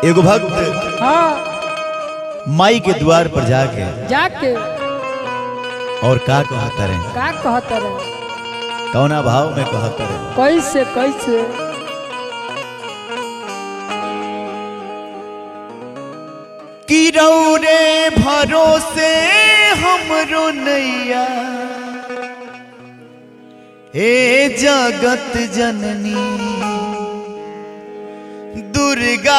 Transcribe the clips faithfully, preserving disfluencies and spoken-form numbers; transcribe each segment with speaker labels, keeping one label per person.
Speaker 1: एगो भक्त
Speaker 2: हाँ
Speaker 1: माई के द्वार पर जाके
Speaker 2: जाके
Speaker 1: और का कहता रहे,
Speaker 2: का कहता रहे,
Speaker 1: कौना भाव में कहता रहे।
Speaker 2: कैसे कैसे
Speaker 1: कि रौरे भरोसे हमरो नैया हे जगत जननी दुर्गा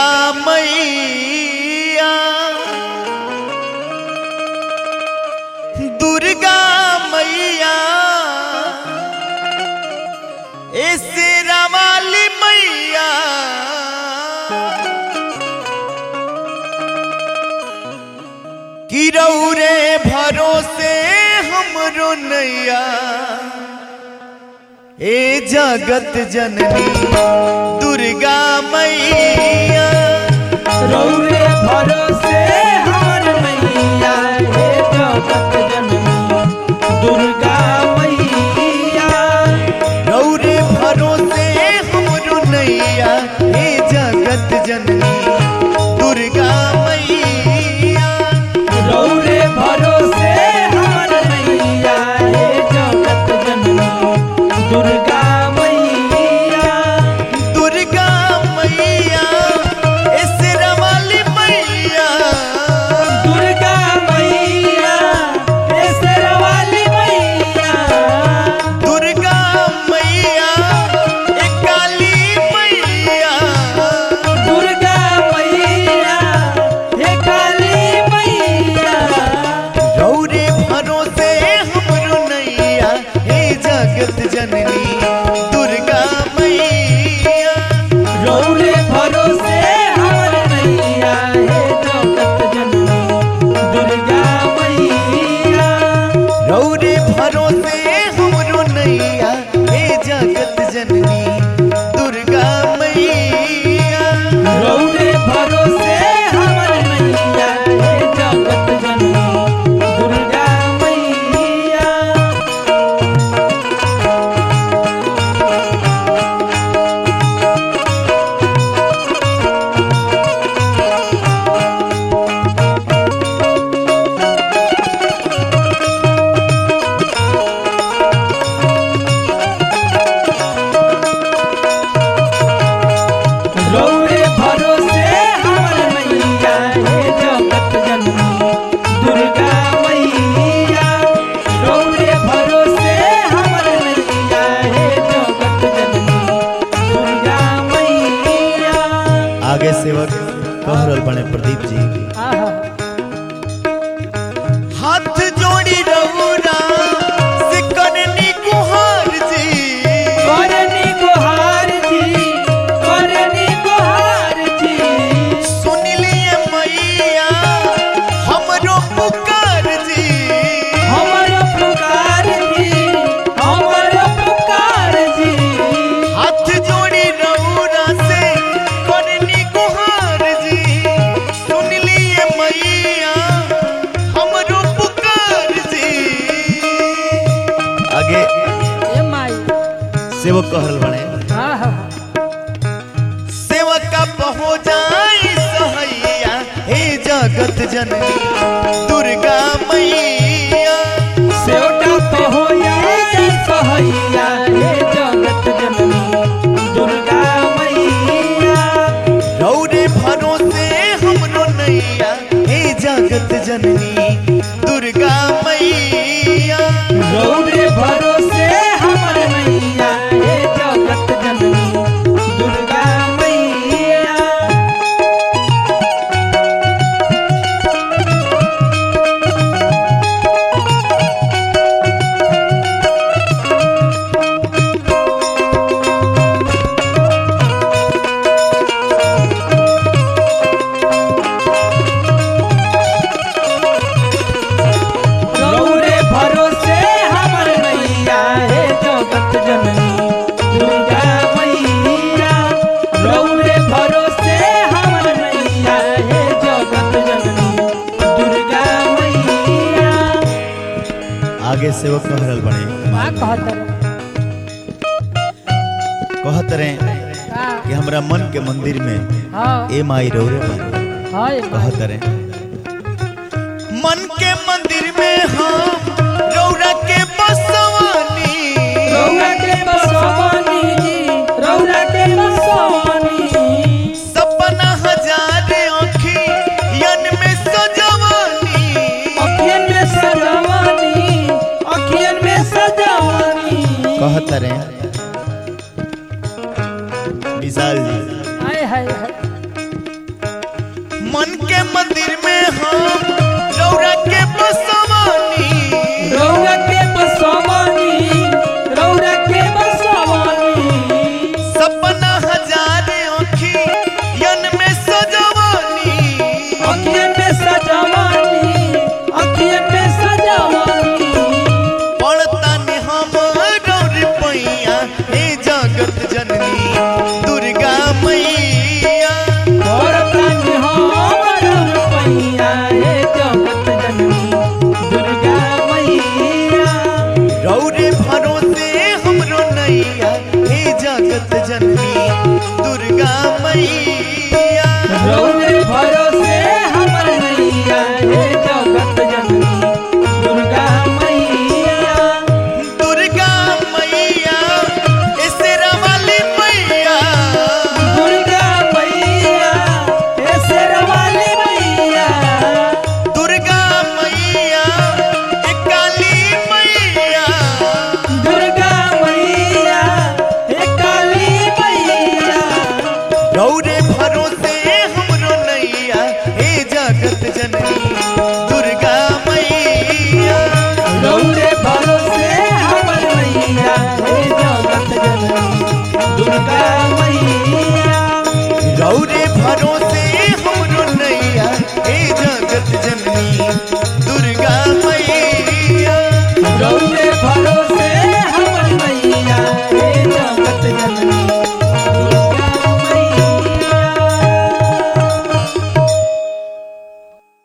Speaker 1: मैया दुर्गा मैया ए शेरा वाली मैया कि रौरे भरोसे हमरो नैया ए जगत जननी दुर्गा मैया
Speaker 3: रौरे भरोसे हर मैया हे जगत जननी दुर्गा मैया
Speaker 1: रौरे भरोसे हमरो नैया हे जगत जननी दुर्गा मैया
Speaker 3: रौरे भरोसे हर मैया हे जगत जननी दुर्गा मैया
Speaker 1: दुर्गा मैया ए शेरा वाली मैया
Speaker 3: दुर्गा मैया हे शेरा वाली मैया
Speaker 1: दुर्गा मैया ए काली मैया
Speaker 3: दुर्गा मैया हे काली मैया
Speaker 1: रौरे भरोसे हमरो नैया हे जगत जननी दुर्गा मैया
Speaker 3: रौरे भरोसे हर मैया हे जगत जननी दुर्गा मैया
Speaker 1: रौरे भरोसे हमरो नैया हे जगत जननी दुर्गा मैया
Speaker 3: रौरे भरोसे हर मैया हे जगत जननी दुर्गा मैया रौरे भरोसे हर मैया हे जगत जननी दुर्गा मैया रौरे भरोसे हर मैया हे जगत जननी दुर्गा मैया
Speaker 1: आगे सेवक कह रहल बने प्रदीप जी
Speaker 2: आहा
Speaker 1: हाथ जोड़ी रहुरा से करनी गुहार जी
Speaker 3: करनी गुहार जी करनी गुहार जी
Speaker 1: सुन लिए मैया हमरो पुकार जी
Speaker 3: हमर पुकार जी हमर पुकार जी
Speaker 1: हाथ जोड़ी रहुरा से करनी गुहार जी सुन लिए मैया हमरो पुकार जी आगे
Speaker 2: ए माई
Speaker 1: सेवक कह रहल बने
Speaker 2: आहा
Speaker 1: सेवका पहो जाई सहैया हे जगत जननी दुर्गा मैया
Speaker 3: सेवटा पहोया सहैया हे जगत जननी दुर्गा मैया
Speaker 1: रौरे भरोसे हमरो नैया हे जगत जननी दुर्गा मैया
Speaker 3: रौरे भरोसे हमर मैया हे जगत जननी दुर्गा मैया रौरे भरोसे हमर मैया हे जगत जननी दुर्गा मैया रौरे भरोसे हमर मैया हे जगत जननी दुर्गा मैया
Speaker 1: आगे सेवक कह रहल बने
Speaker 2: का कहता रहे,
Speaker 1: कहत रहे
Speaker 2: का
Speaker 1: कि हमरा मन के मंदिर में
Speaker 2: हाँ
Speaker 1: ए माई रोरे पर
Speaker 2: हाँ ए माई
Speaker 1: कहत रे मन के मंदिर में हम रौरा के बसवानी
Speaker 3: रौरा के बसवानी जी रौरा के बसवानी
Speaker 1: सपना हजार अखियन में सजवानी
Speaker 3: अखियन में सजवानी अखियन में सजवानी
Speaker 1: कहत रे विशाल जी
Speaker 2: हाय हाय हाय
Speaker 1: मन के मंदिर में हम रौरा के बसवानी
Speaker 3: रौरा के बसवानी रौरा के बसवानी
Speaker 1: सपना हजार अखियन में सजवानी
Speaker 3: अखियन में सजवानी अखियन में सजवानी
Speaker 1: पड़ता ने हम रौर पैया हे जगत जननी दुर्गा मैया
Speaker 3: औरतन हमर रुपैया हे जगत जननी दुर्गा मैया
Speaker 1: रौरे भरोसे हमरो नैया हे जगत जननी दुर्गा मैया
Speaker 3: रौरे भरोसे हमर नैया हे जगत जननी दुर्गा मैया
Speaker 1: दुर्गा मैया ए शेरा वाली मैया
Speaker 3: दुर्गा मैया हे शेरवाली मैया
Speaker 1: दुर्गा मैया ए काली मैया
Speaker 3: दुर्गा मैया हे काली मैया
Speaker 1: रौरे भरोसे हमरो नैया हे जगत जननी दुर्गा मैया
Speaker 3: रौरे भरोसे हमर मैया हे जगत जननी दुर्गा मैया
Speaker 1: रौरे भरोसे हमरो नैया हे जगत जननी दुर्गा मैया
Speaker 3: रौरे भरोसे